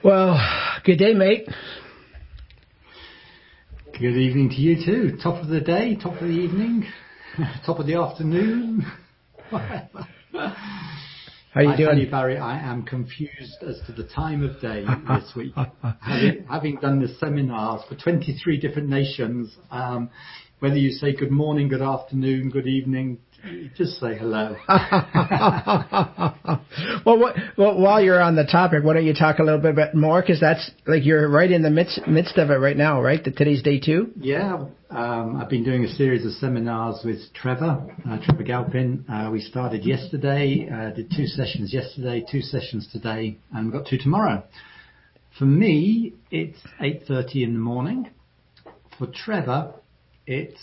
Well, good day, mate. Good evening to you too. Top of the day, top of the evening, top of the afternoon. Whatever. How you I doing? tell you, Barry, I am confused as to the time of day this week. having done the seminars for 23 different nations, whether you say good morning, good afternoon, good evening, just say hello. Well, while you're on the topic, why don't you talk a little bit more? Because that's like you're right in the midst of it right now, right? Today's day 2. Yeah, I've been doing a series of seminars with Trevor Galpin. We started yesterday, did 2 sessions yesterday, 2 sessions today, and we've got 2 tomorrow. For me, it's 8:30 in the morning. For Trevor, it's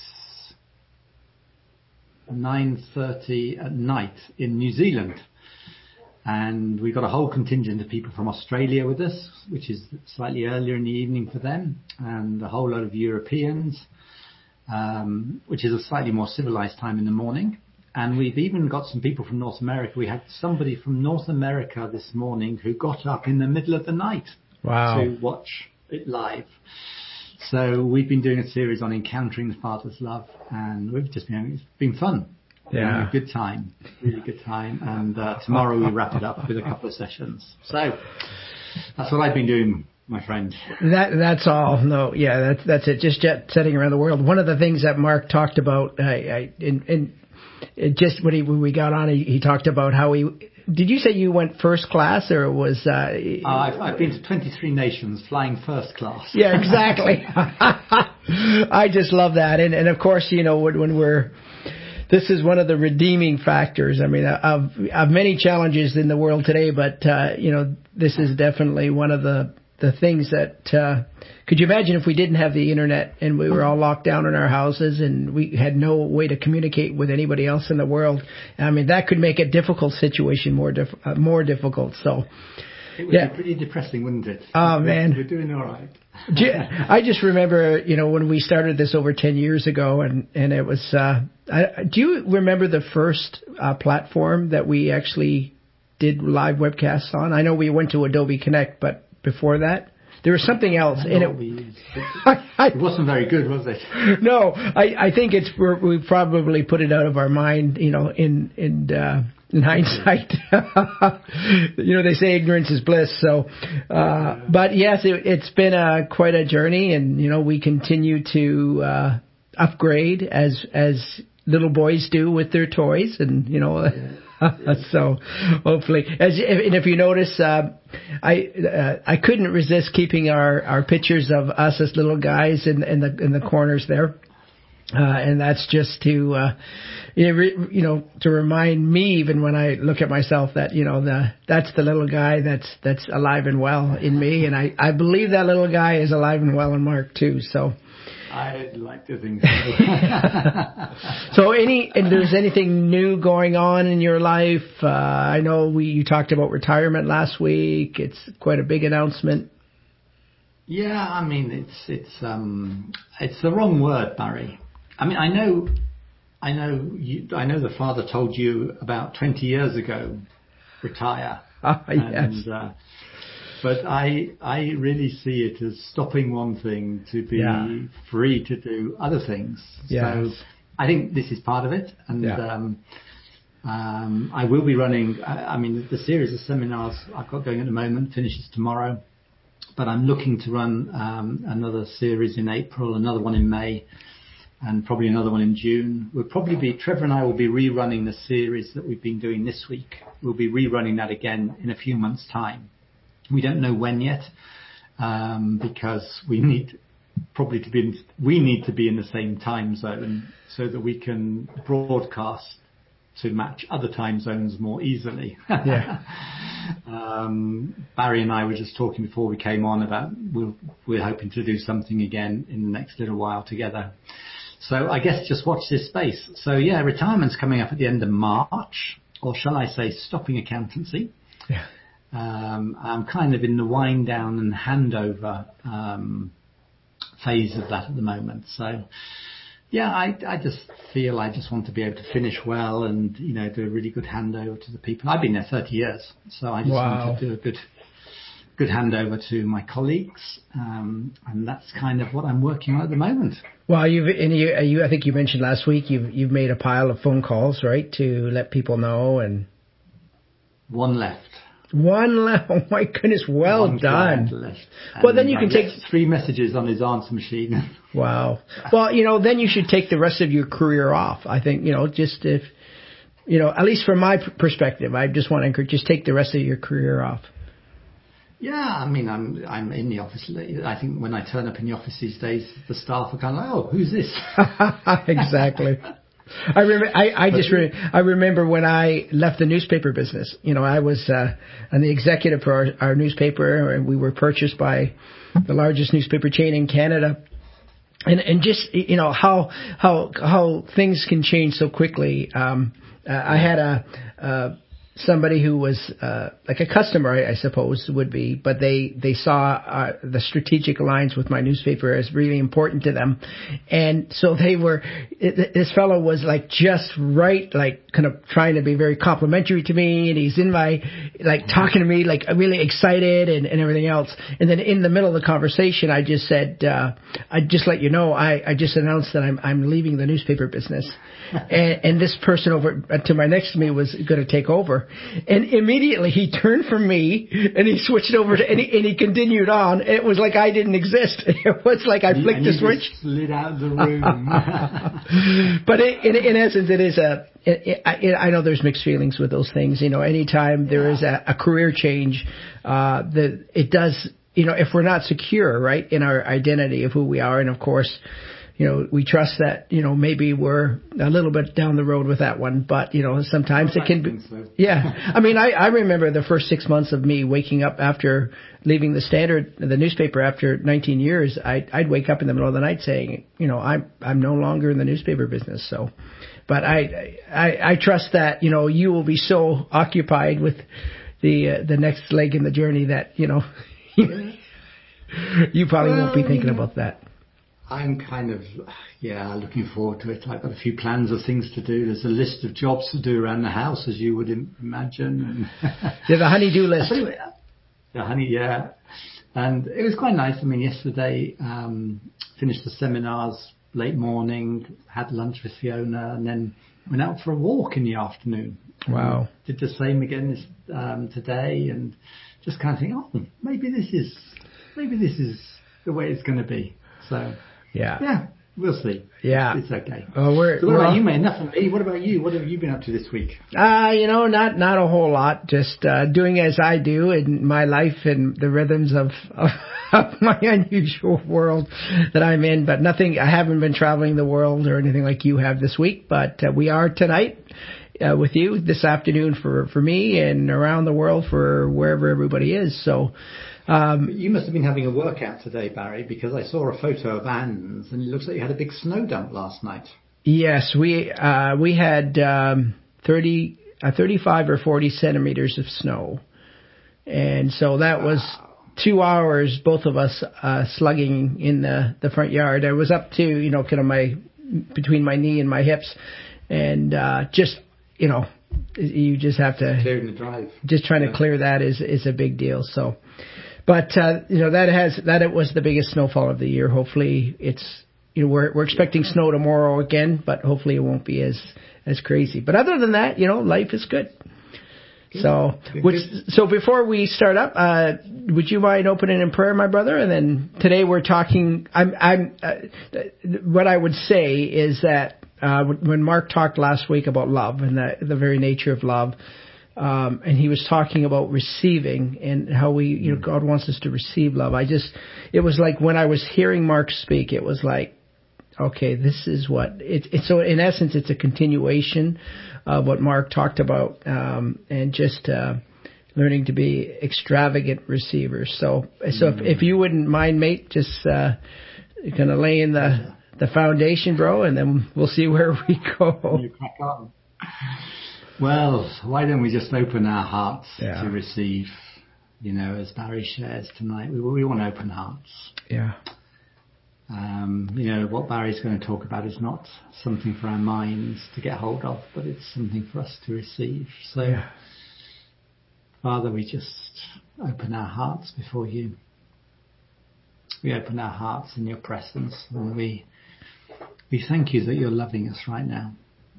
9:30 at night in New Zealand. And we've got a whole contingent of people from Australia with us, which is slightly earlier in the evening for them, and a whole lot of Europeans, which is a slightly more civilized time in the morning. And we've even got some people from North America. We had somebody from North America this morning who got up in the middle of the night to watch it live. So we've been doing a series on encountering the Father's love, and it's been fun. Yeah, a good time, really good time. And tomorrow we wrap it up with a couple of sessions. So that's what I've been doing, my friend. That's all. No, yeah, that's it. Just jet setting around the world. One of the things that Mark talked about, just when we got on, he talked about how he. Did you say you went first class, or was? I've been to 23 nations, flying first class. Yeah, exactly. I just love that, and of course, when we're. This is one of the redeeming factors. I mean, of many challenges in the world today, but this is definitely one of the things that. Could you imagine if we didn't have the internet and we were all locked down in our houses and we had no way to communicate with anybody else in the world? I mean, that could make a difficult situation more difficult. So. It would be pretty depressing, wouldn't it? Oh, man. We're doing all right. I just remember, when we started this over 10 years ago, and it was, do you remember the first platform that we actually did live webcasts on? I know we went to Adobe Connect, but before that, there was something else. It wasn't very good, was it? No, I think we probably put it out of our mind, in hindsight. They say ignorance is bliss. So, but yes, it's been quite a journey, and we continue to upgrade as little boys do with their toys, and so hopefully, if you notice, I couldn't resist keeping our pictures of us as little guys in the corners there. And that's just to, to remind me, even when I look at myself, that that's the little guy that's alive and well in me, and I believe that little guy is alive and well in Mark too. So I'd like to think so. So, if there's anything new going on in your life, I know you talked about retirement last week. It's quite a big announcement. Yeah, I mean it's the wrong word, Barry. I mean, I know the Father told you about 20 years ago, retire. Yes. But I really see it as stopping one thing to be free to do other things. Yes. So I think this is part of it. And I will be running, the series of seminars I've got going at the moment finishes tomorrow. But I'm looking to run another series in April, another one in May, and probably another one in June. Trevor and I will be rerunning the series that we've been doing this week. We'll be rerunning that again in a few months' time. We don't know when yet, because we need to be in the same time zone so that we can broadcast to match other time zones more easily. Yeah. Barry and I were just talking before we came on about we're hoping to do something again in the next little while together. So I guess just watch this space. So yeah, retirement's coming up at the end of March, or shall I say stopping accountancy. Yeah. I'm kind of in the wind down and handover phase of that at the moment. So yeah, I just feel I just want to be able to finish well and, do a really good handover to the people. I've been there 30 years, so I just want to do a good handover to my colleagues, and that's kind of what I'm working on at the moment. Well, I think you mentioned last week you've made a pile of phone calls, right, to let people know, and one left. One left. Oh my goodness! Well done. Left. Well, then you can take 3 messages on his answer machine. Wow. Well, then you should take the rest of your career off. I think just if at least from my perspective, I just want to encourage, just take the rest of your career off. Yeah, I mean, I'm in the office. I think when I turn up in the office these days, the staff are kind of like, "Oh, who's this?" Exactly. I remember when I left the newspaper business. I was an executive for our newspaper, and we were purchased by the largest newspaper chain in Canada. And just how things can change so quickly. I had somebody who was like a customer, I suppose would be, but they saw the strategic alliance with my newspaper as really important to them, and so this fellow was like just right, like kind of trying to be very complimentary to me, and he's in my talking to me like really excited and everything else, and then in the middle of the conversation I just said, I'd just let you know I just announced that I'm leaving the newspaper business. And this person over to my next to me was going to take over, and immediately he turned from me and he switched over to and he continued on. It was like I didn't exist. It was like I flicked the switch, just slid out of the room. But in essence, it is I know there's mixed feelings with those things. Anytime there is a career change, it does. If we're not secure, right, in our identity of who we are, and of course, we trust that, maybe we're a little bit down the road with that one, but, sometimes it can be. So. Yeah. I mean, I remember the first 6 months of me waking up after leaving the Standard, the newspaper after 19 years, I'd wake up in the middle of the night saying, I'm no longer in the newspaper business. So, but I trust that, you will be so occupied with the next leg in the journey that, you probably won't be thinking about that. I'm kind of, looking forward to it. I've got a few plans of things to do. There's a list of jobs to do around the house, as you would imagine. The honey-do list. The honey, yeah. And it was quite nice. I mean, yesterday, finished the seminars late morning, had lunch with Fiona, and then went out for a walk in the afternoon. Wow. Did the same again today, and just kind of think, maybe this is the way it's going to be. So. Yeah, we'll see. Yeah. It's okay. So what about you, mate? Nothing. What about you? What have you been up to this week? Not a whole lot. Just doing as I do in my life and the rhythms of my unusual world that I'm in. But nothing. I haven't been traveling the world or anything like you have this week. But we are tonight with you this afternoon for me and around the world for wherever everybody is. So. You must have been having a workout today, Barry, because I saw a photo of Anne's, and it looks like you had a big snow dump last night. Yes, we had 35 or 40 centimeters of snow, and so that was 2 hours, both of us slugging in the front yard. I was up to kind of between my knee and my hips, and you just have to clearing the drive. Just trying to clear that is a big deal. So. But it was the biggest snowfall of the year. Hopefully it's we're expecting snow tomorrow again, but hopefully it won't be as crazy. But other than that, life is good. So before we start up, would you mind opening in prayer, my brother? And then today we're talking. What I would say is that when Mark talked last week about love and the very nature of love. And he was talking about receiving and how God wants us to receive love. It was like when I was hearing Mark speak, it was like, okay, this is what it's. So in essence, it's a continuation of what Mark talked about, and just learning to be extravagant receivers. So if you wouldn't mind, mate, just kind of laying the foundation, bro, and then we'll see where we go. You crack on. Well, why don't we just open our hearts to receive, as Barry shares tonight. We want open hearts. Yeah. What Barry's going to talk about is not something for our minds to get hold of, but it's something for us to receive. So, Father, we just open our hearts before you. We open our hearts in your presence, and we thank you that you're loving us right now.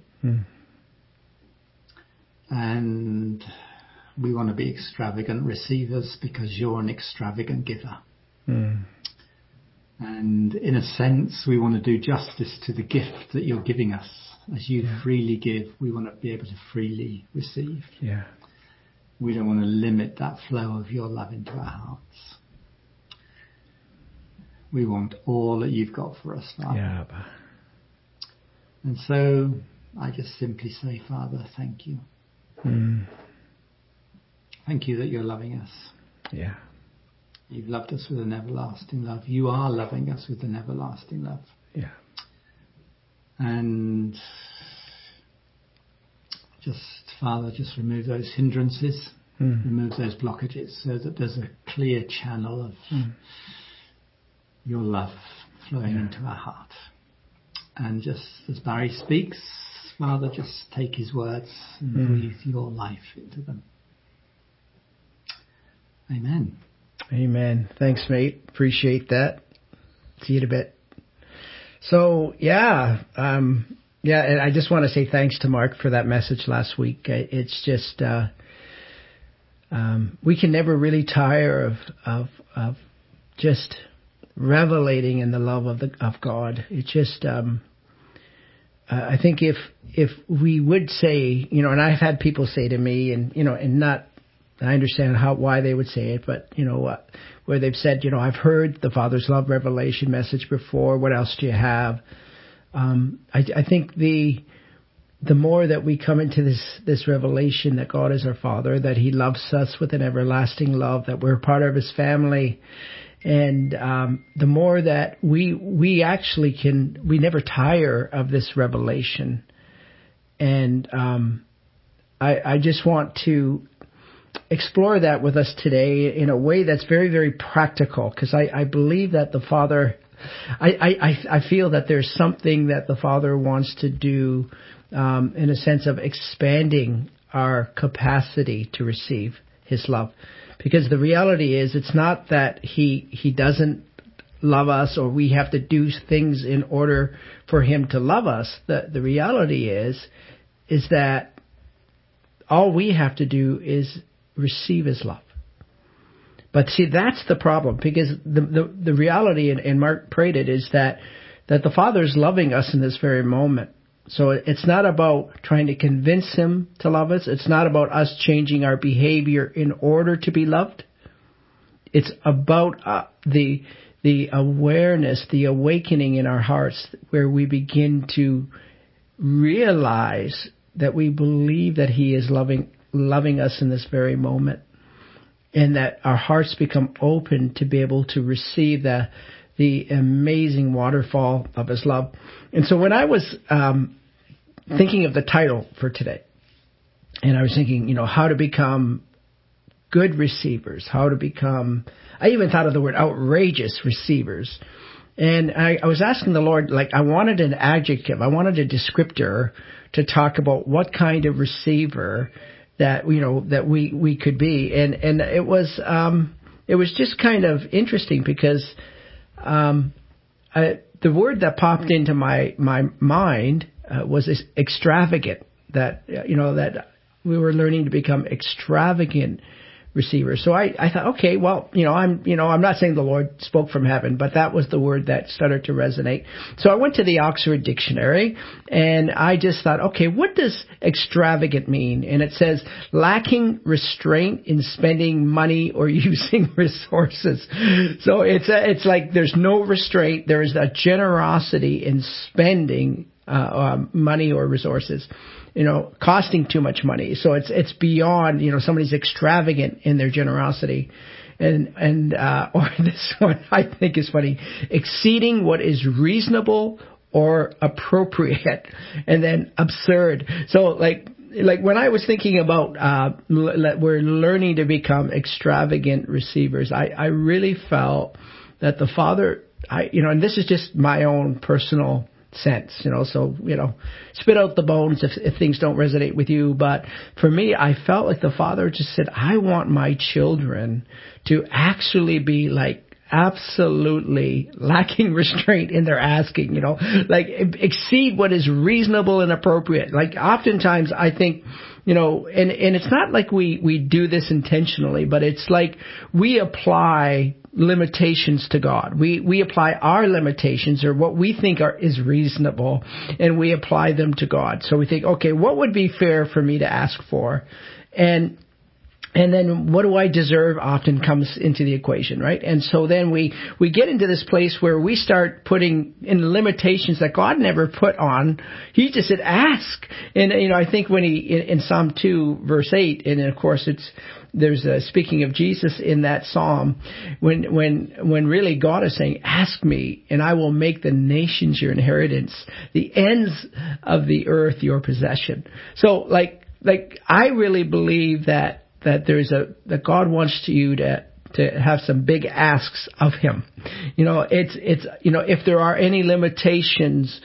And we want to be extravagant receivers because you're an extravagant giver. And in a sense, we want to do justice to the gift that you're giving us. As you freely give, we want to be able to freely receive. Yeah. We don't want to limit that flow of your love into our hearts. We want all that you've got for us, Father. Yeah. And so I just simply say, Father, thank you. Thank you that you're loving us. Yeah. You've loved us with an everlasting love. You are loving us with an everlasting love. Yeah. And just, Father, just remove those hindrances, remove those blockages so that there's a clear channel of your love flowing into our heart. And just as Barry speaks, Father, just take his words and breathe your life into them. Amen. Amen. Thanks, mate. Appreciate that. See you in a bit. So, and I just want to say thanks to Mark for that message last week. It's just, we can never really tire of just revelating in the love of God. It's just, I think if we would say, and I've had people say to me, and not, I understand why they would say it, but where they've said, I've heard the Father's love revelation message before. What else do you have? I think the more that we come into this revelation that God is our Father, that He loves us with an everlasting love, that we're part of His family, and the more that we actually we never tire of this revelation. And I just want to explore that with us today in a way that's very, very practical, because I believe that the Father, I feel that there's something that the Father wants to do in a sense of expanding our capacity to receive His love. Because the reality is, it's not that He doesn't love us or we have to do things in order for Him to love us. The reality is that all we have to do is receive His love. But see, that's the problem, because the reality, and Mark prayed it, is that the Father is loving us in this very moment. So it's not about trying to convince Him to love us. It's not about us changing our behavior in order to be loved. It's about the awareness, the awakening in our hearts, where we begin to realize that we believe that He is loving us in this very moment, and that our hearts become open to be able to receive the amazing waterfall of His love. And so when I was thinking of the title for today, and I was thinking, how to become good receivers, how to become, I even thought of the word outrageous receivers. And I was asking the Lord, I wanted an adjective, I wanted a descriptor to talk about what kind of receiver that we could be, and it was just kind of interesting, because the word that popped into my mind was extravagant. That that we were learning to become extravagant receivers. So I thought, okay, well, I'm not saying the Lord spoke from heaven, but that was the word that started to resonate. So I went to the Oxford Dictionary, and I just thought, okay, what does extravagant mean? And it says lacking restraint in spending money or using resources. So it's like there's no restraint. There is a generosity in spending money or resources. Costing too much money. So it's beyond, somebody's extravagant in their generosity. And or this one I think is funny, exceeding what is reasonable or appropriate, and then absurd. So like when I was thinking about we're learning to become extravagant receivers, I really felt that the Father, and this is just my own personal sense, so, spit out the bones if things don't resonate with you. But for me, I felt like the Father just said, I want my children to actually be like absolutely lacking restraint in their asking, like exceed what is reasonable and appropriate. Like oftentimes I think, and it's not like we do this intentionally, but it's like we apply limitations to God. We apply our limitations or what we think is reasonable, and we apply them to God. So we think, okay, what would be fair for me to ask for? And then what do I deserve often comes into the equation, right? And so then we get into this place where we start putting in limitations that God never put on. He just said, ask. And, I think when in Psalm 2, verse 8, and of course there's speaking of Jesus in that psalm, when really God is saying, ask me and I will make the nations your inheritance, the ends of the earth your possession. So like I really believe that that God wants you to have some big asks of Him. It's if there are any limitations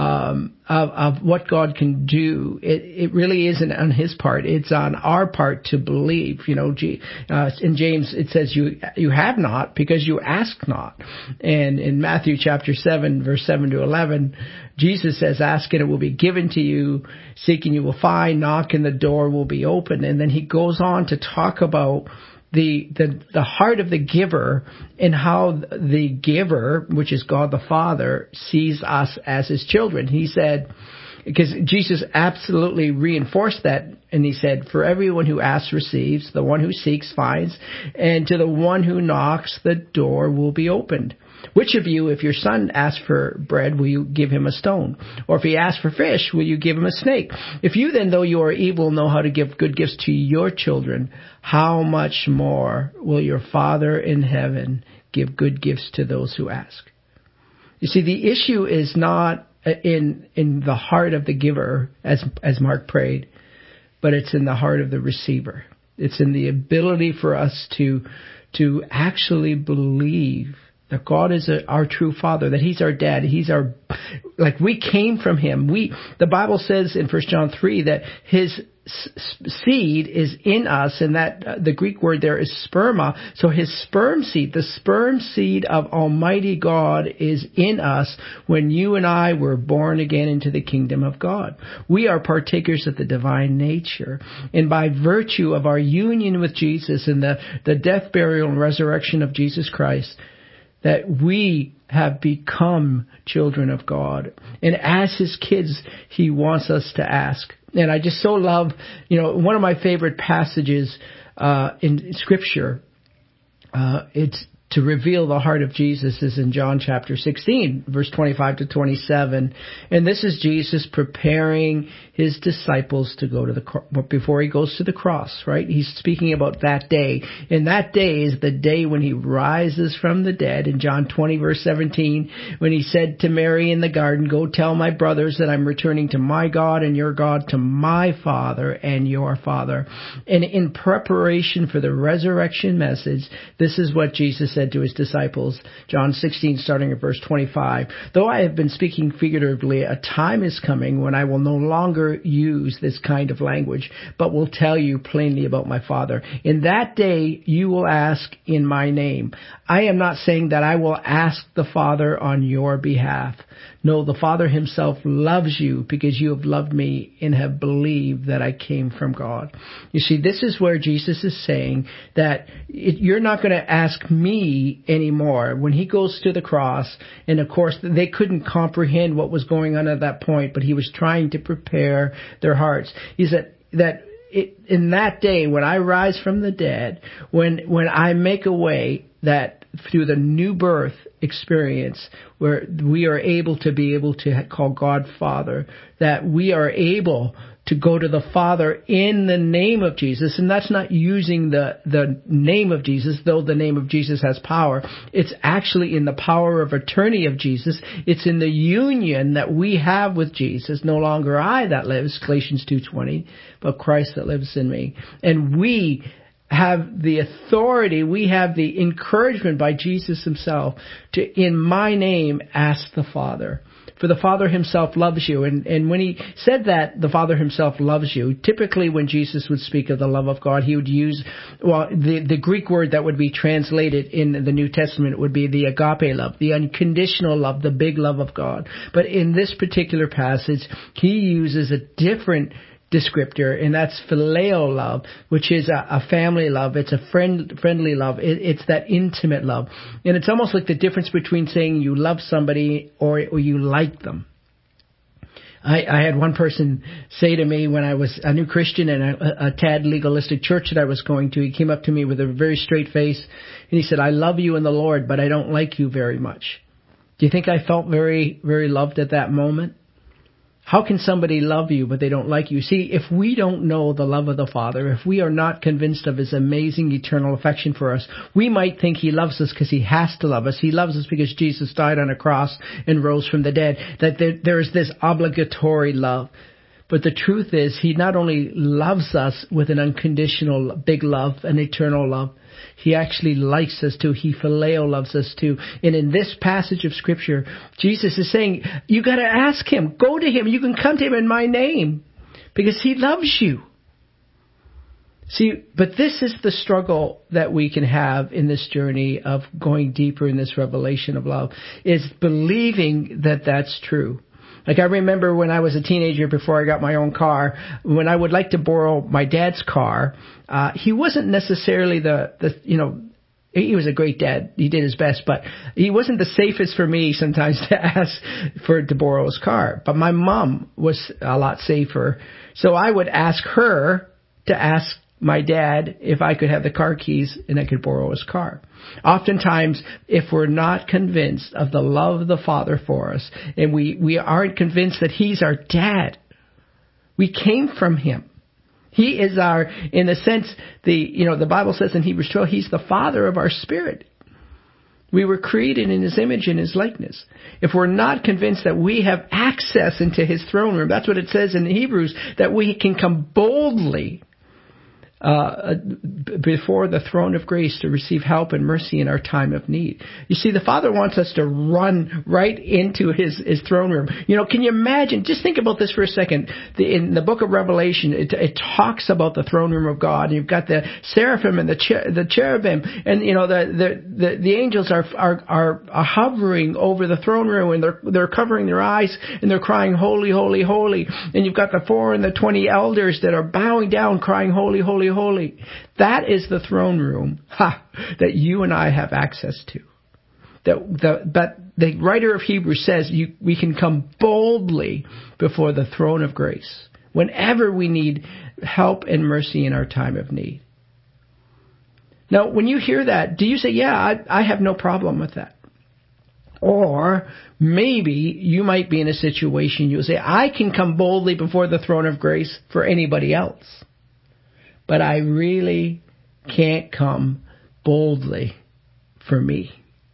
of what God can do, it really isn't on His part. It's on our part to believe. In James it says you have not because you ask not. And in Matthew chapter 7 verse 7 to 11, Jesus says, ask and it will be given to you, seek and you will find, knock and the door will be open. And then he goes on to talk about the heart of the giver and how the giver, which is God the Father, sees us as His children. He said, because Jesus absolutely reinforced that, and He said, for everyone who asks receives, the one who seeks finds, and to the one who knocks the door will be opened. Which of you, if your son asks for bread, will you give him a stone? Or if he asks for fish, will you give him a snake? If you then, though you are evil, know how to give good gifts to your children, how much more will your Father in heaven give good gifts to those who ask? You see, the issue is not in the heart of the giver, as Mark prayed, but it's in the heart of the receiver. It's in the ability for us to actually believe that God is our true Father, that He's our dad, He's our, like we came from Him. The Bible says in 1 John 3 that His seed is in us, and that the Greek word there is sperma. So His sperm seed, the sperm seed of Almighty God is in us when you and I were born again into the kingdom of God. We are partakers of the divine nature, and by virtue of our union with Jesus and the death, burial, and resurrection of Jesus Christ, that we have become children of God. And as His kids, He wants us to ask. And I just so love, one of my favorite passages in Scripture, it's to reveal the heart of Jesus, is in John chapter 16, verse 25 to 27. And this is Jesus preparing His disciples to go to before He goes to the cross, right? He's speaking about that day. And that day is the day when He rises from the dead. In John 20, verse 17, when He said to Mary in the garden, go tell my brothers that I'm returning to my God and your God, to my Father and your Father. And in preparation for the resurrection message, this is what Jesus said to His disciples, John 16, starting at verse 25. Though I have been speaking figuratively, a time is coming when I will no longer use this kind of language, but will tell you plainly about my Father. In that day you will ask in my name. I am not saying that I will ask the Father on your behalf. No, the Father Himself loves you because you have loved me and have believed that I came from God. You see, this is where Jesus is saying that you're not going to ask me anymore. When He goes to the cross, and of course they couldn't comprehend what was going on at that point, but He was trying to prepare their hearts. He said that in that day when I rise from the dead, when I make a way that through the new birth experience where we are able to call God Father, that we are able to go to the Father in the name of Jesus. And that's not using the name of Jesus, though the name of Jesus has power. It's actually in the power of attorney of Jesus. It's in the union that we have with Jesus. No longer I that lives, Galatians 2:20, but Christ that lives in me. And we have the authority, we have the encouragement by Jesus himself to, in my name, ask the Father. For the Father himself loves you. And when he said that, the Father himself loves you, typically when Jesus would speak of the love of God, he would use, well, the Greek word that would be translated in the New Testament would be the agape love, the unconditional love, the big love of God. But in this particular passage, he uses a different descriptor, and that's phileo love, which is a family love. It's a friendly love. It's that intimate love. And it's almost like the difference between saying you love somebody or you like them. I had one person say to me when I was a new Christian in a tad legalistic church that I was going to, he came up to me with a very straight face, and he said, I love you in the Lord, but I don't like you very much. Do you think I felt very, very loved at that moment? How can somebody love you but they don't like you? See, if we don't know the love of the Father, if we are not convinced of his amazing eternal affection for us, we might think he loves us because he has to love us. He loves us because Jesus died on a cross and rose from the dead, that there is this obligatory love. But the truth is, he not only loves us with an unconditional big love, an eternal love, he actually likes us too. He phileo loves us too. And in this passage of Scripture, Jesus is saying, you got to ask him. Go to him. You can come to him in my name because he loves you. See, but this is the struggle that we can have in this journey of going deeper in this revelation of love, is believing that that's true. Like I remember when I was a teenager before I got my own car, when I would like to borrow my dad's car, he wasn't necessarily he was a great dad. He did his best, but he wasn't the safest for me sometimes to ask to borrow his car. But my mom was a lot safer. So I would ask her to ask my dad if I could have the car keys and I could borrow his car. Oftentimes, if we're not convinced of the love of the Father for us, and we aren't convinced that he's our dad, we came from him. He is our, in a sense, the Bible says in Hebrews 12, he's the Father of our spirit. We were created in his image and his likeness. If we're not convinced that we have access into his throne room, that's what it says in Hebrews, that we can come boldly before the throne of grace to receive help and mercy in our time of need. You see, the Father wants us to run right into his throne room. Can you imagine? Just think about this for a second. In the book of Revelation, it talks about the throne room of God. You've got the seraphim and the cherubim, and the angels are hovering over the throne room, and they're covering their eyes and they're crying, holy, holy, holy. And you've got the 4 and the 20 elders that are bowing down, crying, holy, holy, holy. That is the throne room that you and I have access to. But the writer of Hebrews says we can come boldly before the throne of grace whenever we need help and mercy in our time of need. Now, when you hear that, do you say, yeah, I have no problem with that? Or maybe you might be in a situation you'll say, I can come boldly before the throne of grace for anybody else, but I really can't come boldly for me.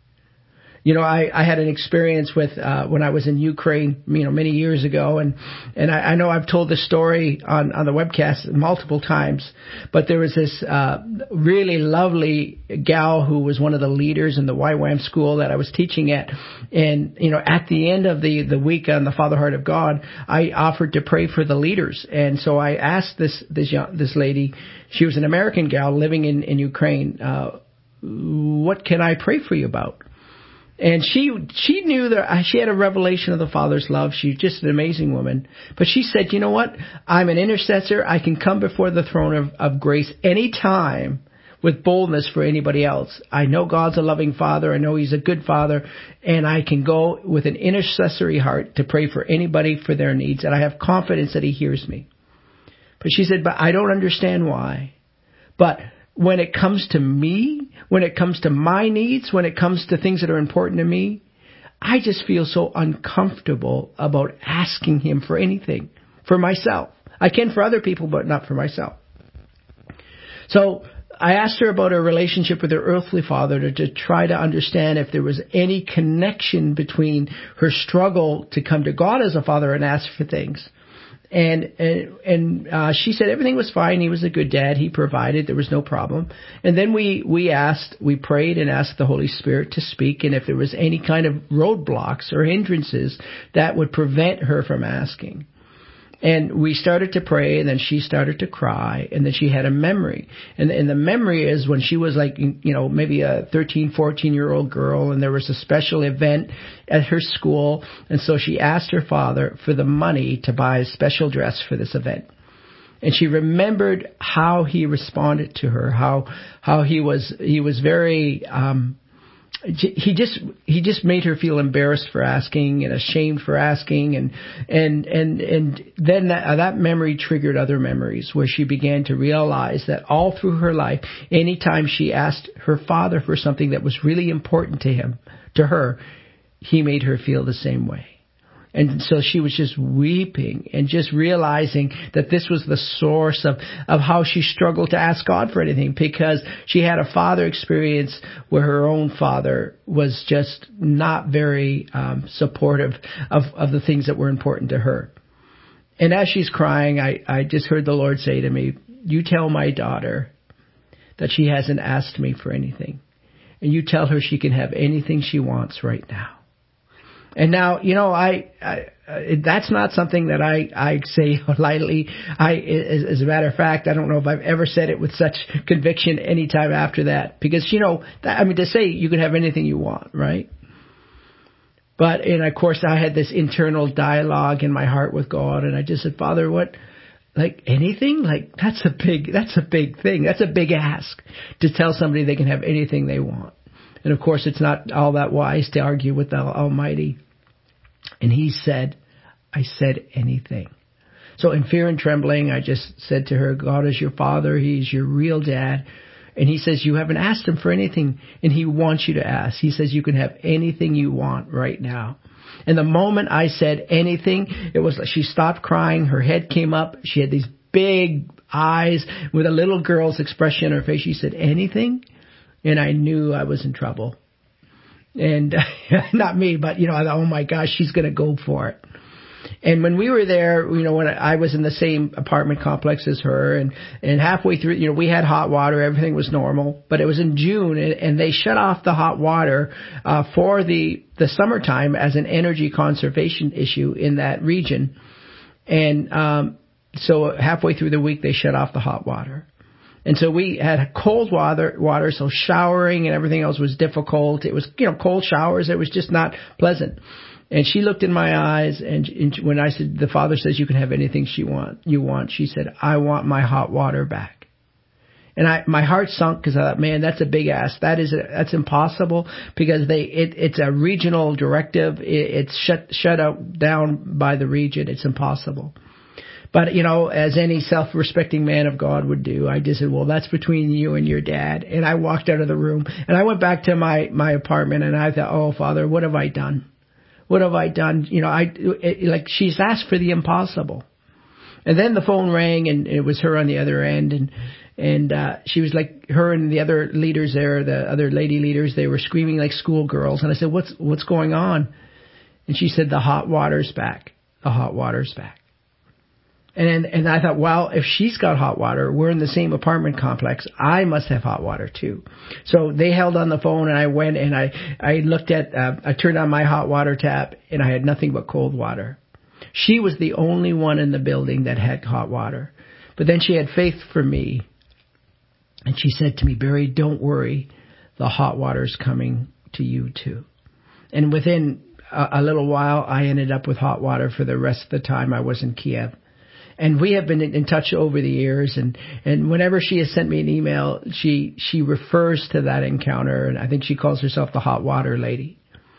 I had an experience with when I was in Ukraine, many years ago, and I know I've told this story on the webcast multiple times, but there was this really lovely gal who was one of the leaders in the YWAM school that I was teaching at, and at the end of the week on the Father Heart of God, I offered to pray for the leaders, and so I asked this lady, she was an American gal living in Ukraine, what can I pray for you about? And she knew that she had a revelation of the Father's love. She's just an amazing woman. But she said, you know what? I'm an intercessor. I can come before the throne of grace anytime with boldness for anybody else. I know God's a loving Father. I know he's a good Father. And I can go with an intercessory heart to pray for anybody for their needs. And I have confidence that he hears me. But she said, but I don't understand why. But when it comes to me, when it comes to my needs, when it comes to things that are important to me, I just feel so uncomfortable about asking him for anything for myself. I can for other people, but not for myself. So I asked her about her relationship with her earthly father to try to understand if there was any connection between her struggle to come to God as a father and ask for things And she said everything was fine. He was a good dad. He provided. There was no problem. And then we prayed and asked the Holy Spirit to speak, and if there was any kind of roadblocks or hindrances that would prevent her from asking. And we started to pray, and then she started to cry, and then she had a memory. And the memory is when she was like, maybe a 13, 14-year-old girl, and there was a special event at her school, and so she asked her father for the money to buy a special dress for this event. And she remembered how he responded to her, how he was very, he just made her feel embarrassed for asking and ashamed for asking, and then that memory triggered other memories where she began to realize that all through her life, anytime she asked her father for something that was really important to her, he made her feel the same way. And so she was just weeping and just realizing that this was the source of how she struggled to ask God for anything, because she had a father experience where her own father was just not very supportive of the things that were important to her. And as she's crying, I just heard the Lord say to me, "You tell my daughter that she hasn't asked me for anything. And you tell her she can have anything she wants right now." And now, that's not something that I say lightly. As a matter of fact, I don't know if I've ever said it with such conviction any time after that. Because, to say you can have anything you want, right? And of course, I had this internal dialogue in my heart with God, and I just said, "Father, what? Like anything? Like that's a big thing. That's a big ask to tell somebody they can have anything they want." And of course, it's not all that wise to argue with the Almighty. And he said, "I said anything." So in fear and trembling, I just said to her, "God is your father. He's your real dad." And he says, "You haven't asked him for anything, and he wants you to ask." He says, "You can have anything you want right now." And the moment I said anything, it was like she stopped crying. Her head came up. She had these big eyes with a little girl's expression on her face. She said, "Anything?" And I knew I was in trouble. And not me, but, I thought, oh my gosh, she's going to go for it. And when we were there, when I was in the same apartment complex as her, and halfway through, we had hot water, everything was normal, but it was in June, and they shut off the hot water for the summertime as an energy conservation issue in that region. And so halfway through the week, they shut off the hot water. And so we had cold water, so showering and everything else was difficult. It was, cold showers. It was just not pleasant. And she looked in my eyes, and when I said, "The Father says you can have anything you want, she said, "I want my hot water back." And my heart sunk, because I thought, man, that's a big ask. That's impossible, because it's a regional directive. It's shut down by the region. It's impossible. But, as any self-respecting man of God would do, I just said, "Well, that's between you and your dad." And I walked out of the room, and I went back to my apartment, and I thought, "Oh, Father, what have I done? What have I done?" She's asked for the impossible. And then the phone rang, and it was her on the other end, and she was like, her and the other leaders there, the other lady leaders, they were screaming like schoolgirls. And I said, "What's going on?" And she said, "The hot water's back. The hot water's back." And I thought, well, if she's got hot water, we're in the same apartment complex, I must have hot water too. So they held on the phone, and I went and I looked at, I turned on my hot water tap, and I had nothing but cold water. She was the only one in the building that had hot water. But then she had faith for me. And she said to me, "Barry, don't worry. The hot water's coming to you too." And within a little while, I ended up with hot water for the rest of the time I was in Kiev. And we have been in touch over the years, and whenever she has sent me an email, she refers to that encounter, and I think she calls herself the hot water lady.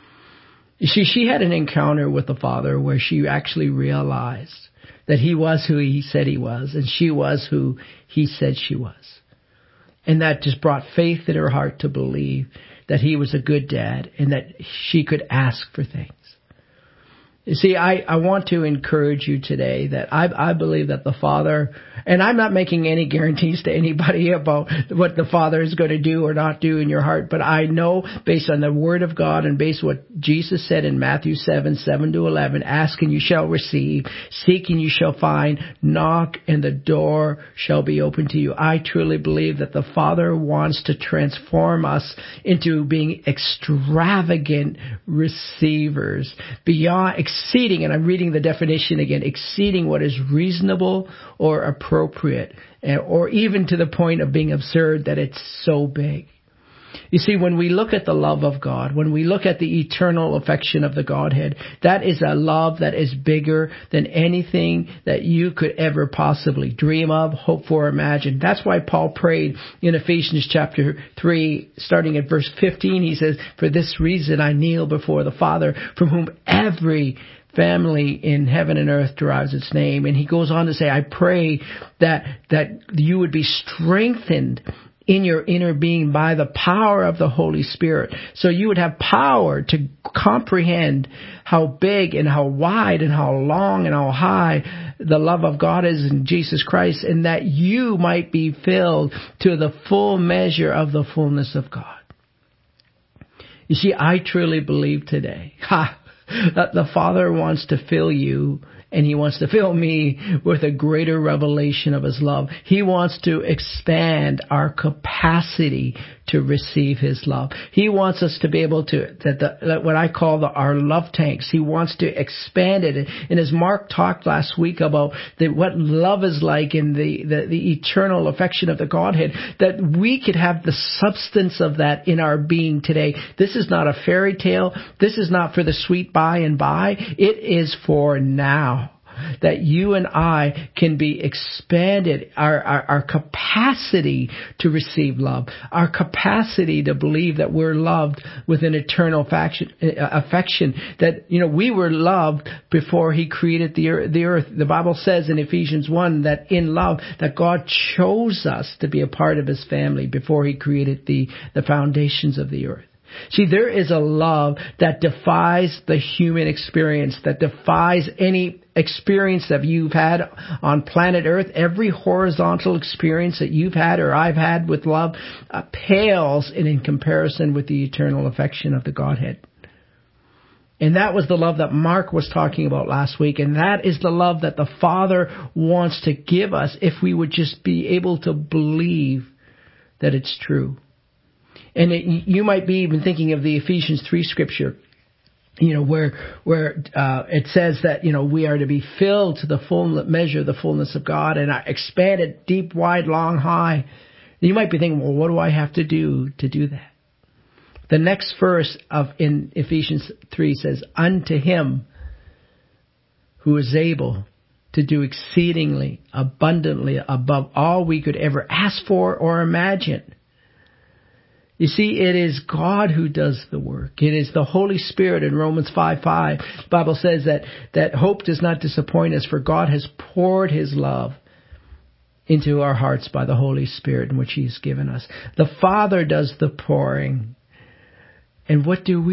She had an encounter with the Father where she actually realized that he was who he said he was, and she was who he said she was. And that just brought faith in her heart to believe that he was a good dad and that she could ask for things. You see, I want to encourage you today that I believe that the Father, and I'm not making any guarantees to anybody about what the Father is going to do or not do in your heart, but I know based on the Word of God and based on what Jesus said in Matthew 7:7-11, ask and you shall receive, seek and you shall find, knock and the door shall be open to you. I truly believe that the Father wants to transform us into being extravagant receivers, beyond exceeding, and I'm reading the definition again, exceeding what is reasonable or appropriate, or even to the point of being absurd that it's so big. You see, when we look at the love of God, when we look at the eternal affection of the Godhead, that is a love that is bigger than anything that you could ever possibly dream of, hope for, imagine. That's why Paul prayed in Ephesians chapter 3, starting at verse 15. He says, "For this reason I kneel before the Father, from whom every family in heaven and earth derives its name." And he goes on to say, I pray that you would be strengthened in your inner being by the power of the Holy Spirit. So you would have power to comprehend how big and how wide and how long and how high the love of God is in Jesus Christ, and that you might be filled to the full measure of the fullness of God. You see, I truly believe today that the Father wants to fill you, and He wants to fill me with a greater revelation of His love. He wants to expand our capacity to receive His love. He wants us to be able to, what I call our love tanks. He wants to expand it. And as Mark talked last week about what love is like in the eternal affection of the Godhead, that we could have the substance of that in our being today. This is not a fairy tale. This is not for the sweet by and by. It is for now. That you and I can be expanded, our capacity to receive love, our capacity to believe that we're loved with an eternal affection, that, we were loved before He created the earth. The Bible says in Ephesians 1 that in love, that God chose us to be a part of His family before He created the foundations of the earth. See, there is a love that defies the human experience, that defies any experience that you've had on planet Earth. Every horizontal experience that you've had or I've had with love pales in comparison with the eternal affection of the Godhead. And that was the love that Mark was talking about last week. And that is the love that the Father wants to give us if we would just be able to believe that it's true. And you might be even thinking of the Ephesians 3 scripture, where it says that, we are to be filled to the full measure of the fullness of God, and expanded deep, wide, long, high. You might be thinking, well, what do I have to do that? The next verse in Ephesians 3 says, "Unto Him who is able to do exceedingly abundantly above all we could ever ask for or imagine." You see, it is God who does the work. It is the Holy Spirit in Romans 5:5. The Bible says that hope does not disappoint us, for God has poured His love into our hearts by the Holy Spirit in which He has given us. The Father does the pouring. And what do?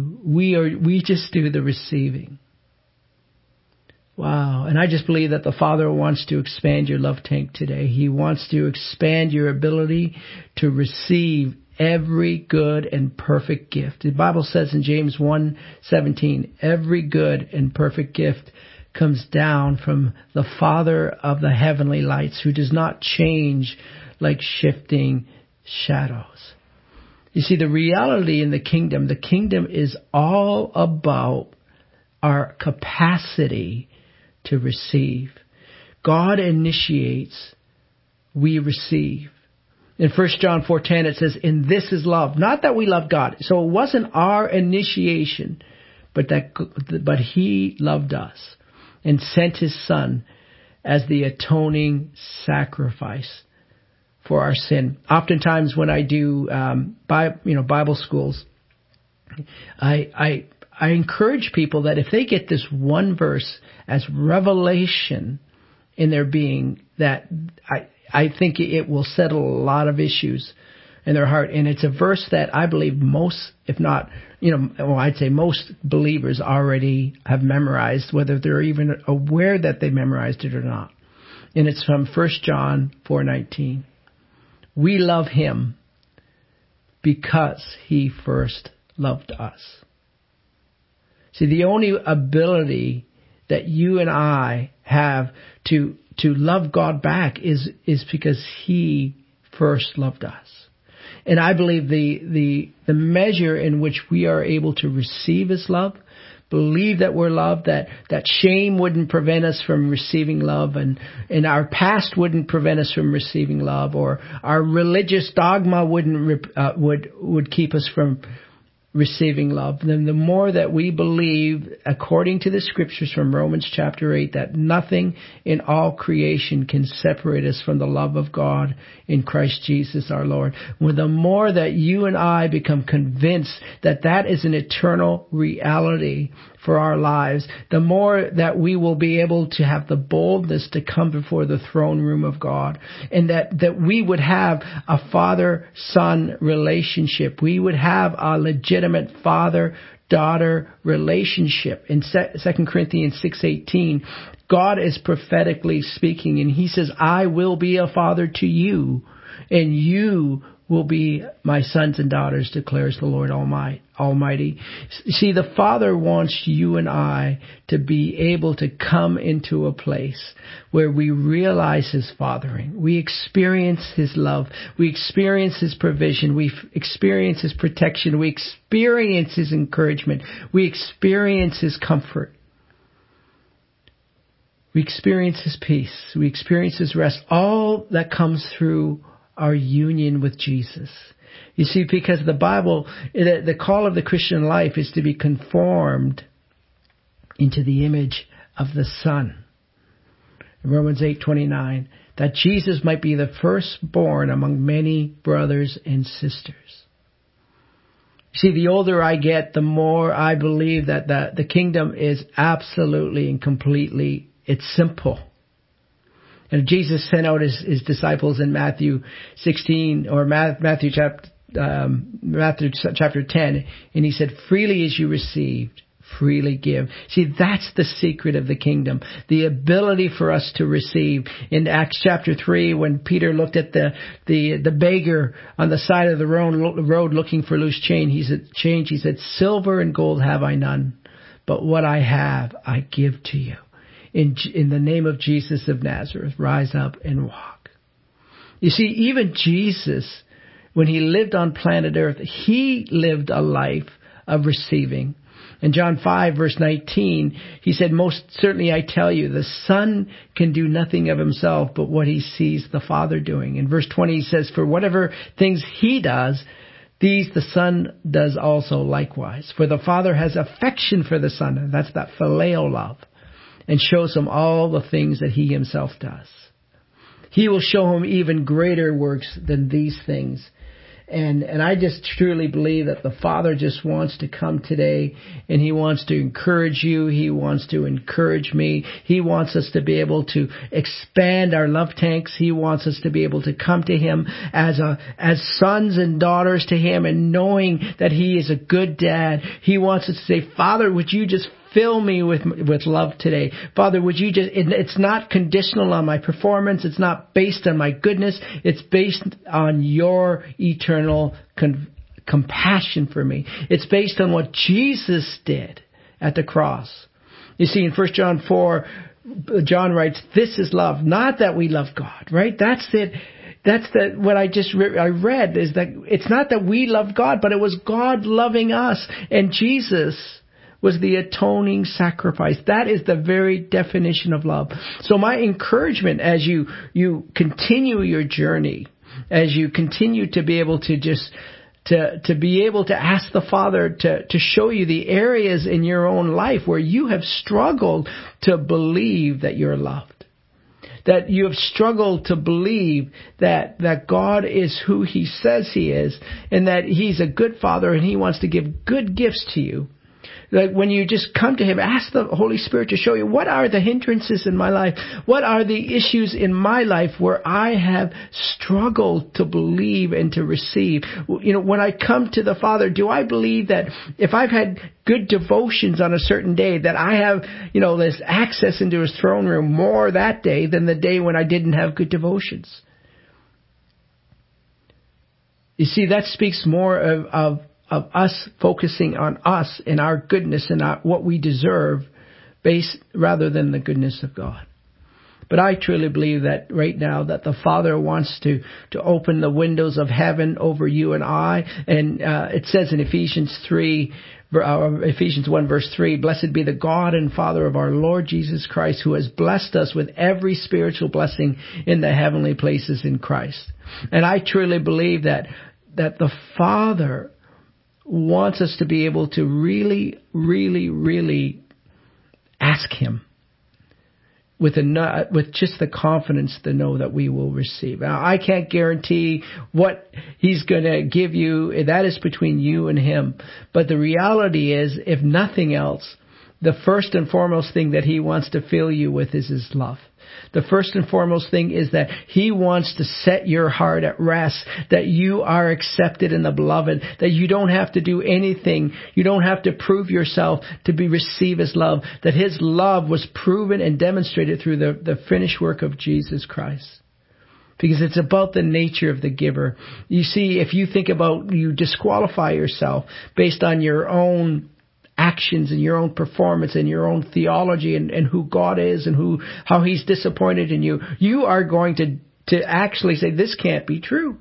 We just do the receiving. Wow. And I just believe that the Father wants to expand your love tank today. He wants to expand your ability to receive every good and perfect gift. The Bible says in James 1:17, every good and perfect gift comes down from the Father of the heavenly lights, who does not change like shifting shadows. You see, the reality in the kingdom is all about our capacity to receive. God initiates, we receive. In 1 John 4:10 it says, "And this is love, not that we love God." So it wasn't our initiation, but He loved us and sent His Son as the atoning sacrifice for our sin. Oftentimes when I do Bible schools, I encourage people that if they get this one verse as revelation in their being, that I think it will settle a lot of issues. in their heart. And it's a verse that I believe most, if not, I'd say most believers already have memorized, whether they're even aware that they memorized it or not. And it's from 1 John 4:19. We love him because he first loved us. See, the only ability that you and I have to love God back is because he first loved us. And I believe the measure in which we are able to receive his love, believe that we're loved, that shame wouldn't prevent us from receiving love, and our past wouldn't prevent us from receiving love, or our religious dogma would keep us from receiving love. Then the more that we believe, according to the scriptures from Romans chapter 8, that nothing in all creation can separate us from the love of God in Christ Jesus our Lord. Well, the more that you and I become convinced that that is an eternal reality for our lives, the more that we will be able to have the boldness to come before the throne room of God, and that we would have a father-son relationship. We would have a legitimate father-daughter relationship. In 2 Corinthians 6:18, God is prophetically speaking, and he says, I will be a father to you, and you will be my sons and daughters, declares the Lord Almighty. See, the Father wants you and I to be able to come into a place where we realize his fathering. We experience his love. We experience his provision. We experience his protection. We experience his encouragement. We experience his comfort. We experience his peace. We experience his rest. All that comes through our union with Jesus. You see, because the Bible, the call of the Christian life is to be conformed into the image of the Son. In Romans 8:29, that Jesus might be the firstborn among many brothers and sisters. See, the older I get, the more I believe that the kingdom is absolutely and completely, it's simple. And Jesus sent out his disciples in Matthew 16 or Matthew chapter 10, and he said, freely as you received, freely give. See, that's the secret of the kingdom. The ability for us to receive. In Acts chapter 3, when Peter looked at the beggar on the side of the road looking for loose change, he said, silver and gold have I none, but what I have I give to you. In the name of Jesus of Nazareth, rise up and walk. You see, even Jesus, when he lived on planet Earth, he lived a life of receiving. In John 5, verse 19, he said, most certainly I tell you, the Son can do nothing of himself but what he sees the Father doing. In verse 20, he says, for whatever things he does, these the Son does also likewise. For the Father has affection for the Son, and that's that phileo love, and shows him all the things that he himself does. He will show him even greater works than these things. And I just truly believe that the Father just wants to come today, and he wants to encourage you. He wants to encourage me. He wants us to be able to expand our love tanks. He wants us to be able to come to him as sons and daughters to him, and knowing that he is a good dad. He wants us to say, Father, would you just fill me with love today. Father, would you just, it's not conditional on my performance. It's not based on my goodness. It's based on your eternal compassion for me. It's based on what Jesus did at the cross. You see, in 1 John 4, John writes, this is love. Not that we love God, right? That's it. That's what I read is that it's not that we love God, but it was God loving us. And Jesus was the atoning sacrifice. That is the very definition of love. So my encouragement as you continue your journey, as you continue to be able to just to be able to ask the Father to show you the areas in your own life where you have struggled to believe that you're loved, that you have struggled to believe that God is who he says he is, and that he's a good Father and he wants to give good gifts to you. Like when you just come to Him, ask the Holy Spirit to show you what are the hindrances in my life, what are the issues in my life where I have struggled to believe and to receive. When I come to the Father, do I believe that if I've had good devotions on a certain day, that I have, this access into His throne room more that day than the day when I didn't have good devotions? You see, that speaks more of us focusing on us and our goodness and what we deserve rather than the goodness of God. But I truly believe that right now that the Father wants to open the windows of heaven over you and I. And it says in Ephesians 1 verse 3, "Blessed be the God and Father of our Lord Jesus Christ, who has blessed us with every spiritual blessing in the heavenly places in Christ." And I truly believe that the Father wants us to be able to really, really, really ask Him with just the confidence to know that we will receive. Now, I can't guarantee what He's going to give you. That is between you and Him. But the reality is, if nothing else, the first and foremost thing that He wants to fill you with is His love. The first and foremost thing is that He wants to set your heart at rest, that you are accepted in the Beloved, that you don't have to do anything, you don't have to prove yourself to receive His love, that His love was proven and demonstrated through the finished work of Jesus Christ. Because it's about the nature of the giver. You see, if you think about, you disqualify yourself based on your own actions and your own performance and your own theology and who God is and how He's disappointed in you, you are going to actually say, this can't be true.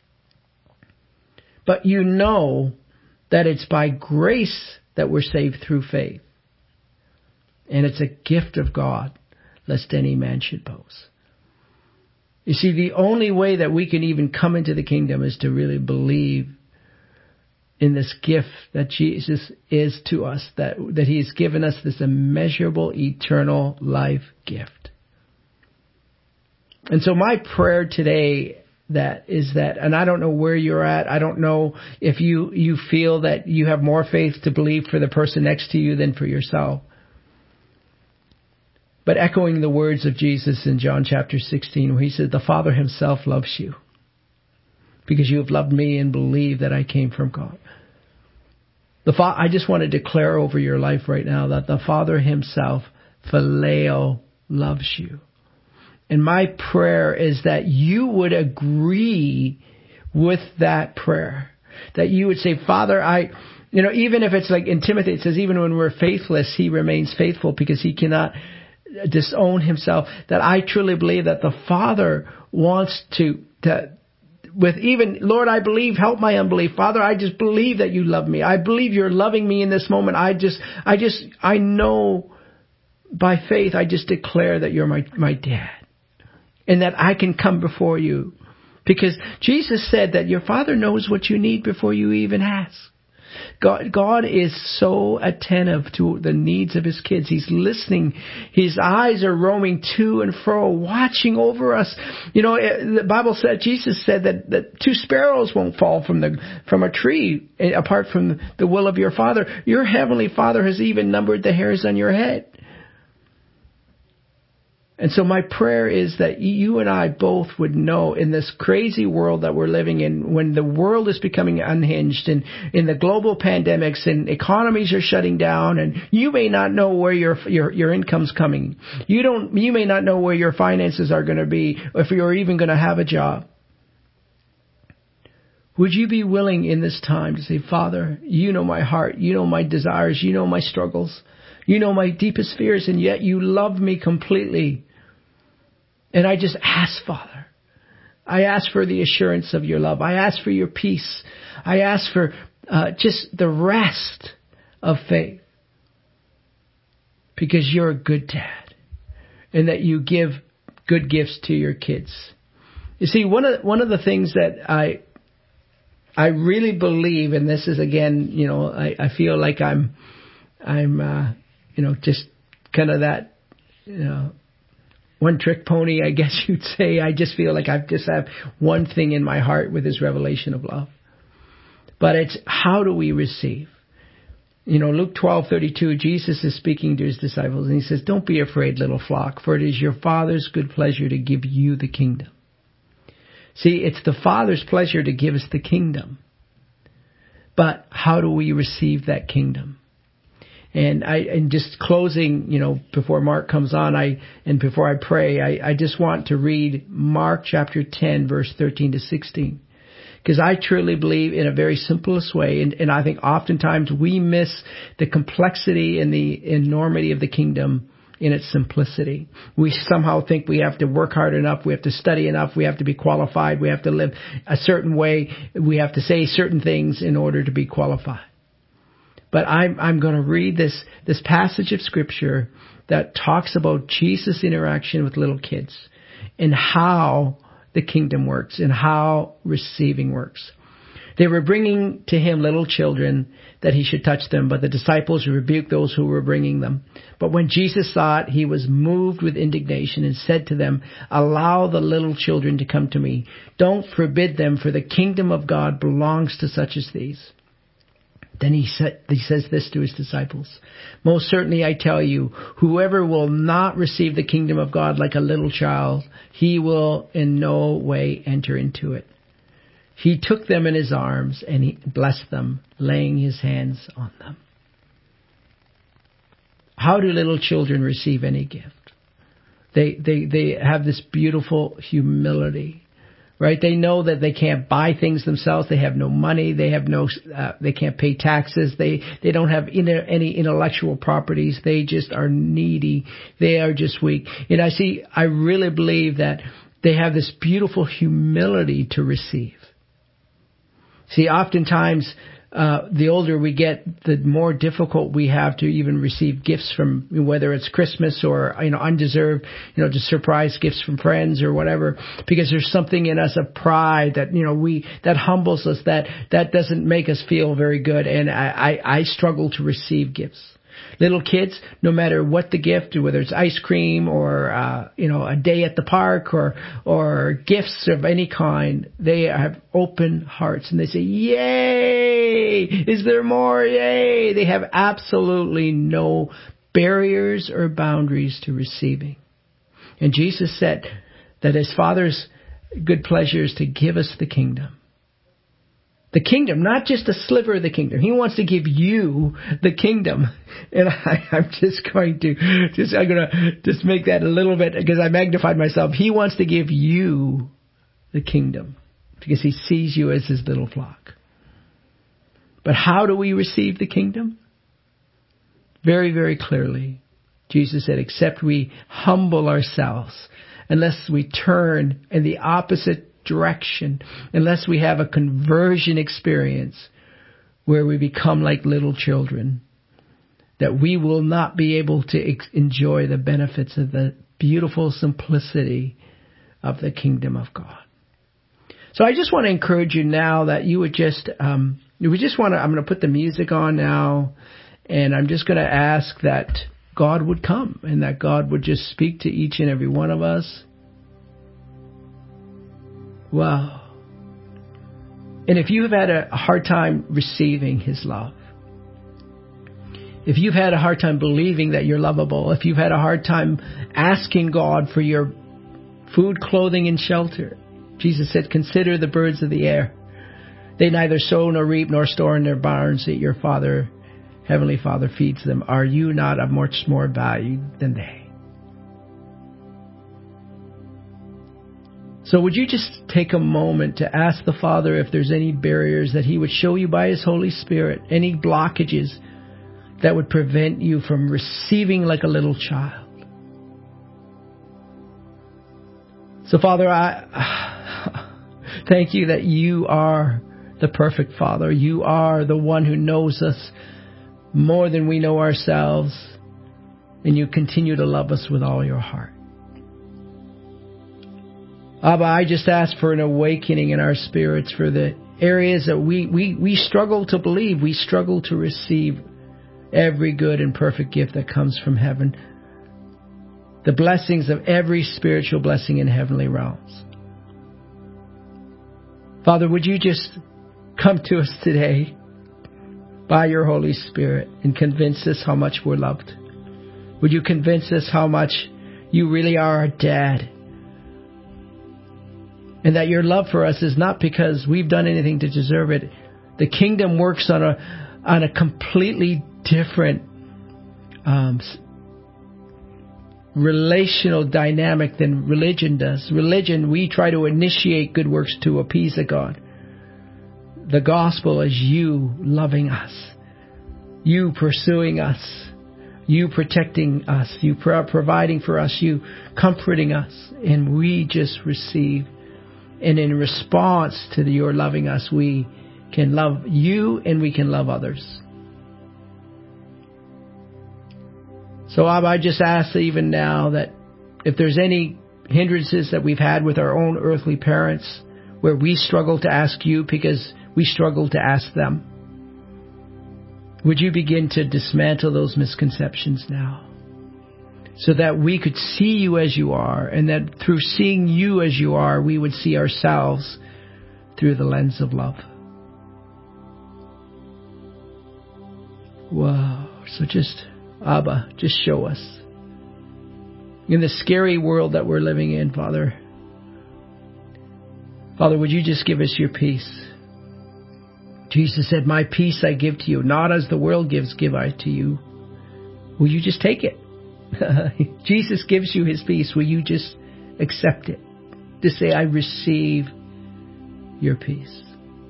But you know that it's by grace that we're saved through faith. And it's a gift of God, lest any man should boast. You see, the only way that we can even come into the kingdom is to really believe in this gift that Jesus is to us, that He has given us this immeasurable, eternal life gift. And so my prayer today is that, and I don't know where you're at, I don't know if you feel that you have more faith to believe for the person next to you than for yourself. But echoing the words of Jesus in John chapter 16, where He said, "The Father Himself loves you, because you have loved me and believed that I came from God." I just want to declare over your life right now that the Father Himself, Phileo, loves you. And my prayer is that you would agree with that prayer. That you would say, Father, even if it's like in Timothy, it says, even when we're faithless, He remains faithful because He cannot disown Himself. That I truly believe that the Father wants to with even, Lord, I believe, help my unbelief. Father, I just believe that You love me. I believe You're loving me in this moment. I know by faith, I just declare that You're my dad. And that I can come before You. Because Jesus said that your Father knows what you need before you even ask. God is so attentive to the needs of His kids. He's listening. His eyes are roaming to and fro, watching over us. The Bible said, Jesus said that 2 sparrows won't fall from a tree apart from the will of your Father. Your Heavenly Father has even numbered the hairs on your head. And so my prayer is that you and I both would know in this crazy world that we're living in, when the world is becoming unhinged and in the global pandemics and economies are shutting down, and you may not know where your income's coming. You may not know where your finances are going to be, or if you're even going to have a job. Would you be willing in this time to say, Father, You know my heart, You know my desires, You know my struggles, You know my deepest fears, and yet You love me completely. And I just ask, Father, I ask for the assurance of Your love. I ask for Your peace. I ask for just the rest of faith. Because You're a good dad. And that You give good gifts to your kids. You see, one of the things that I really believe, and this is again, I feel like I'm just kind of that, one trick pony, I guess you'd say. I just feel like I just have one thing in my heart with this revelation of love. But it's how do we receive? Luke 12:32, Jesus is speaking to his disciples, and he says, "Don't be afraid, little flock, for it is your Father's good pleasure to give you the kingdom." See, it's the Father's pleasure to give us the kingdom. But how do we receive that kingdom? And just closing, before Mark comes on, and before I pray, I just want to read Mark chapter 10, verse 13 to 16. Because I truly believe in a very simplest way, and I think oftentimes we miss the complexity and the enormity of the kingdom in its simplicity. We somehow think we have to work hard enough, we have to study enough, we have to be qualified, we have to live a certain way, we have to say certain things in order to be qualified. But I'm going to read this passage of Scripture that talks about Jesus' interaction with little kids and how the kingdom works and how receiving works. They were bringing to him little children that he should touch them, but the disciples rebuked those who were bringing them. But when Jesus saw it, he was moved with indignation and said to them, "Allow the little children to come to me. Don't forbid them, for the kingdom of God belongs to such as these." Then he says this to his disciples, "Most certainly I tell you, whoever will not receive the kingdom of God like a little child, he will in no way enter into it." He took them in his arms and he blessed them, laying his hands on them. How do little children receive any gift? They have this beautiful humility. Right? They know that they can't buy things themselves. They have no money. They have they can't pay taxes. They don't have any intellectual properties. They just are needy. They are just weak. And I really believe that they have this beautiful humility to receive. See, oftentimes, the older we get, the more difficult we have to even receive gifts from, whether it's Christmas or, undeserved, just surprise gifts from friends or whatever, because there's something in us of pride that, that humbles us, that doesn't make us feel very good. And I struggle to receive gifts. Little kids, no matter what the gift, whether it's ice cream or, a day at the park or gifts of any kind, they have open hearts and they say, "Yay! Is there more? Yay!" They have absolutely no barriers or boundaries to receiving. And Jesus said that his Father's good pleasure is to give us the kingdom. The kingdom, not just a sliver of the kingdom. He wants to give you the kingdom. And I'm going to make that a little bit, because I magnified myself. He wants to give you the kingdom because he sees you as his little flock. But how do we receive the kingdom? Very, very clearly. Jesus said, except we humble ourselves, unless we turn in the opposite direction, unless we have a conversion experience where we become like little children, that we will not be able to enjoy the benefits of the beautiful simplicity of the kingdom of God. So I just want to encourage you now that you would I'm going to put the music on now, and I'm just going to ask that God would come and that God would just speak to each and every one of us. Wow. And if you have had a hard time receiving his love, if you've had a hard time believing that you're lovable, if you've had a hard time asking God for your food, clothing, and shelter, Jesus said, "Consider the birds of the air. They neither sow nor reap nor store in their barns, yet your Father, Heavenly Father, feeds them. Are you not of much more value than they?" So would you just take a moment to ask the Father if there's any barriers that he would show you by his Holy Spirit, any blockages that would prevent you from receiving like a little child. So Father, I thank you that you are the perfect Father. You are the one who knows us more than we know ourselves, and you continue to love us with all your heart. Abba, I just ask for an awakening in our spirits for the areas that we struggle to believe, we struggle to receive every good and perfect gift that comes from heaven, the blessings of every spiritual blessing in heavenly realms. Father, would you just come to us today by your Holy Spirit and convince us how much we're loved. Would you convince us how much you really are our dad? And that your love for us is not because we've done anything to deserve it. The kingdom works on a completely different relational dynamic than religion does. Religion, we try to initiate good works to appease a God. The gospel is you loving us, you pursuing us, you protecting us, you providing for us, you comforting us, and we just receive. And in response to your loving us, we can love you and we can love others. So Abba, I just ask even now that if there's any hindrances that we've had with our own earthly parents, where we struggle to ask you because we struggle to ask them, would you begin to dismantle those misconceptions now? So that we could see you as you are, and that through seeing you as you are, we would see ourselves through the lens of love. Wow. So just, Abba, just show us. In the scary world that we're living in, Father, would you just give us your peace? Jesus said, my peace I give to you, not as the world gives, give I to you. Will you just take it? Jesus gives you his peace. Will you just accept it? Just say, I receive your peace.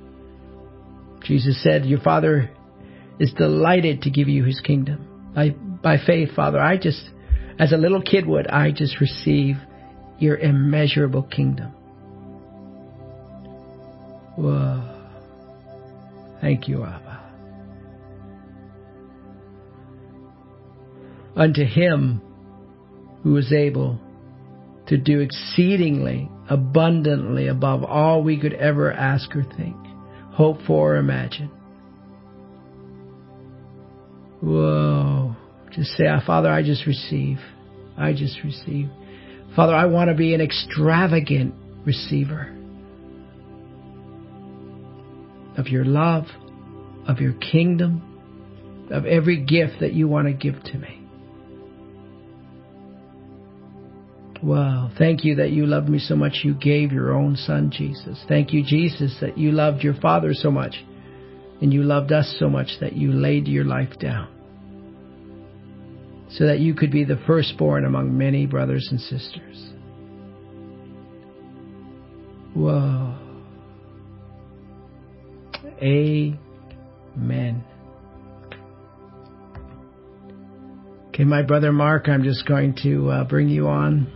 Jesus said, your Father is delighted to give you his kingdom. By faith, Father, I just, as a little kid would, I just receive your immeasurable kingdom. Whoa. Thank you, Abba. Unto him who is able to do exceedingly, abundantly above all we could ever ask or think, hope for or imagine. Whoa. Just say, Father, I just receive. I just receive. Father, I want to be an extravagant receiver of your love, of your kingdom, of every gift that you want to give to me. Wow. Thank you that you loved me so much you gave your own son, Jesus. Thank you, Jesus, that you loved your Father so much and you loved us so much that you laid your life down so that you could be the firstborn among many brothers and sisters. Whoa. Amen. Okay, my brother Mark, I'm just going to bring you on.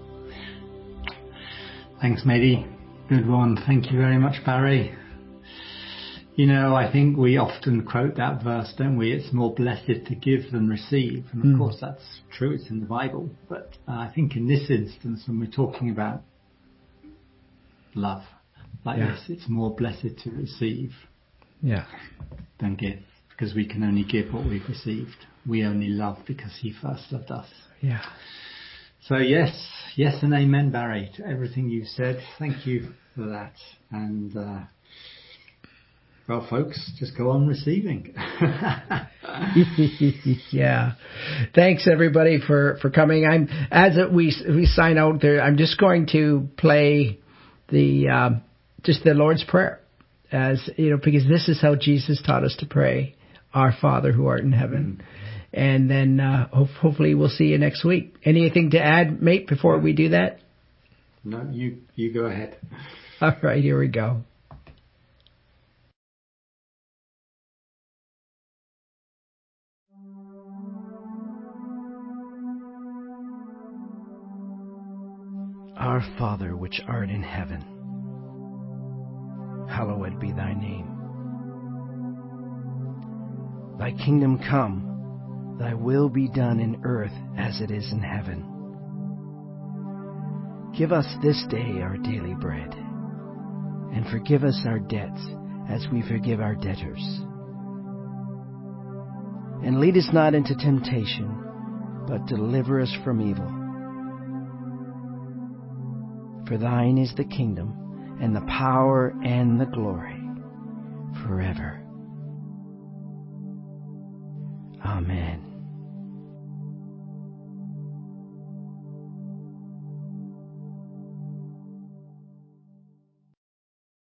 Thanks, Matey. Good one. Thank you very much, Barry. You know, I think we often quote that verse, don't we? It's more blessed to give than receive. And of course, that's true. It's in the Bible. But I think in this instance, when we're talking about love like this, it's more blessed to receive than give. Because we can only give what we've received. We only love because he first loved us. Yeah. So yes and amen, Barry, to everything you've said. Thank you for that. And, well, folks, just go on receiving. Yeah. Thanks, everybody, for coming. We sign out there, I'm just going to play the Lord's Prayer, as you know, because this is how Jesus taught us to pray, our Father who art in heaven. And then hopefully we'll see you next week. Anything to add, mate, before we do that? No, you go ahead. All right, here we go. Our Father which art in heaven, hallowed be thy name. Thy kingdom come. Thy will be done in earth as it is in heaven. Give us this day our daily bread, and forgive us our debts as we forgive our debtors. And lead us not into temptation, but deliver us from evil. For thine is the kingdom, and the power, and the glory, forever. Amen.